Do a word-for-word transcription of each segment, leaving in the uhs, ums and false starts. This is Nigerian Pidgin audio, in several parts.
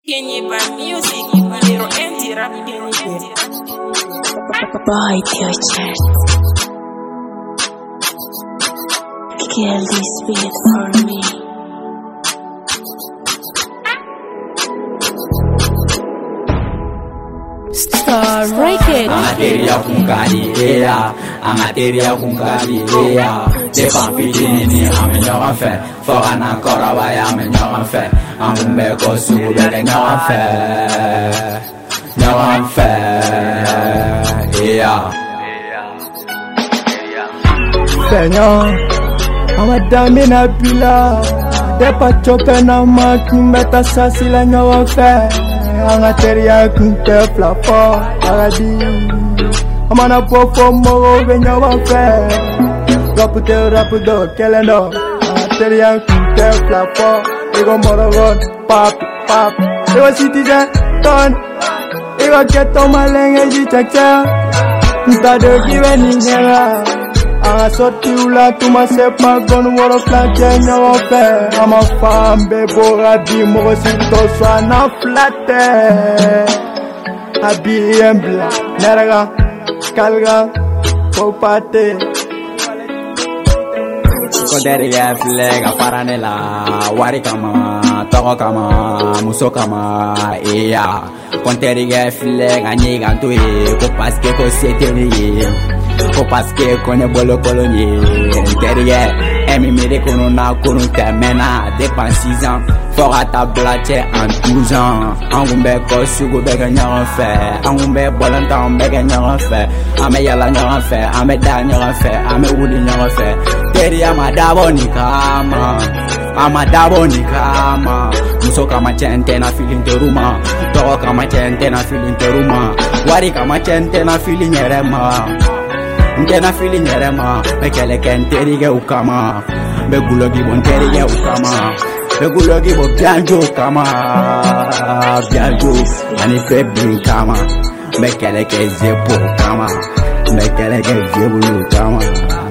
Kenny by music, little empty rap. Bite your chest. Kill this beat for me. Star Record. Angateria com carinha, angateria com carinha. De pampitini, a melhor fé. Fora na cora vai a melhor fé. A um beco sube a melhor fé. Melhor fé, yeah. Senhor, ama dami na pila. Depa chope na makin beta sasila nyawa fé. Angateria com te flapo, agadi. Ama na pofo moro be nyawa fé. Rapute rapudo kelendo. Angateria com te flapo. Ego moro god, papi, papi. Ego citizen, ton. Ego keto malenge jichacha. Nta de give ningera. Anga sorti ula tuma sepa gon woro flanke nyawa fe. Ama fambe bora bi mo sinto swana flate. Abi embla neraga kalga popate. Konteriya flag a paranela wari kama togo kama muso kama iya. Konteriya flag a nyiga tuye ko paske ko seteni. Ko paske kone bolo kolonye derrière emi mere kono na kono temena dépense six ans fora ta blache en douze ans angumbe ko sugo be ganya fe angumbe bolanta be ganya fe ame yala nya fe ame da nya fe ame wudi nya fe derrière madabo ni kama amadabo ni kama muso kama chente na feeling teruma to kama chente na feeling teruma wari kama chente na feeling erema. Nkena feeling yerema, me kele kenteri ge ukama, me gulogi bon teri ge ukama, me gulogi bon bianjo kama, bianjo, ani fe bin kama, me kele ke zepo kama, me kele ke zebulu kama.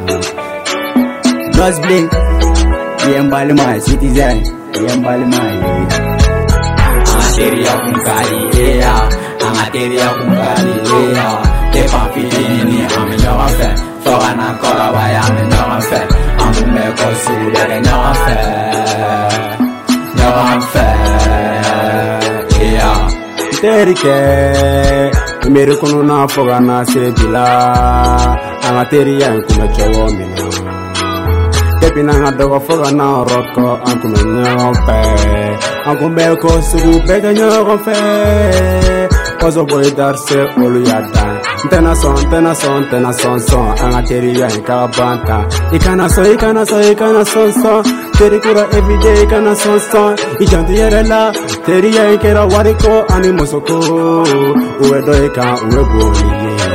Nos blink, yembali my citizen, yembali my. Angateria kun kari ea, angateria kun kari ea. De pampitini, a melhor fé. Fora na cora vai a melhor fé. A um beco sube a melhor fé. Melhor fé, yeah. Terike, primeiro quando na foga na sebila. Angateria em como chowo mina. Depi na ngadogo foga na roko, anku melhor fé. Anku beco sube a melhor fé. Ozo boy darse olu yadan. Tena son, tena son, tena son son. Angateria en kabanta. Ikana son, ikana son, ikana son son. Teri kura everyday ikana son son. Ijantu yerela, teria en kera wariko animosoko. Uwe do ika, uwe boni.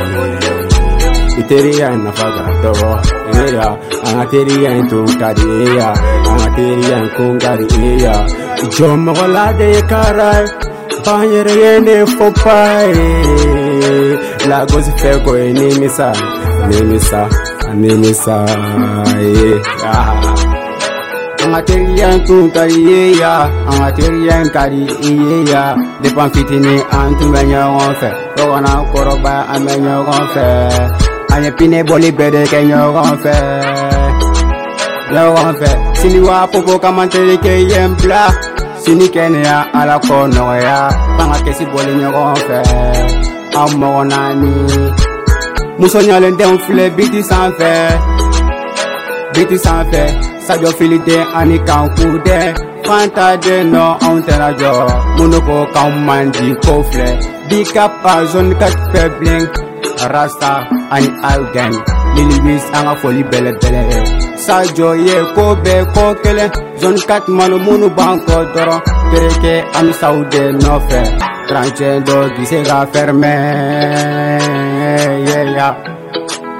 Iteria en nafaga do. Eya, angateria en tunkari eya. Angateria en kungari eya. Jomo golade karai. Banyere yende fopai. La gozi feko e nimisa, nimisa, nimisa, yeah. Angateria kari ya, angateria kari ya. De pampitini antu menya gonfe, rogana koroba amenya gonfe. Anye pine boli bede kenyo gonfe, yo gonfe. Siliwa popo kamanteri ke yempla, sini kenya ala kono ya. Banga kesi boli nyo gonfe. Amonani Musonyale den file biti sanfè Biti sanfè Sadio filite ani kanku de Fanta de no antena jo Monoko kaumandi kofle Big up a zone kat fe blink Rasta ani algen Lili wis anga foli bele bele Sadio ye ko be ko kele Zone kat manu munu banko doro Tereke ami saude no fe Tranchendo qui se va fermer, yeah, yeah.